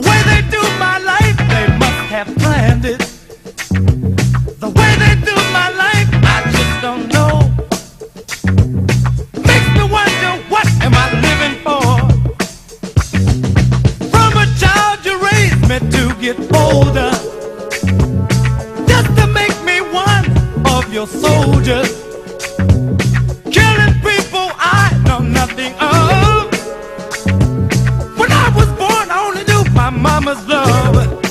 way they do my life, they must have planned it. The way they do my life, I just don't know. Makes me wonder, what am I living for? From a child you raised me to get older, just to make me one of your soldiers. Killing people I know nothing of. When I was born, I only knew my mama's love.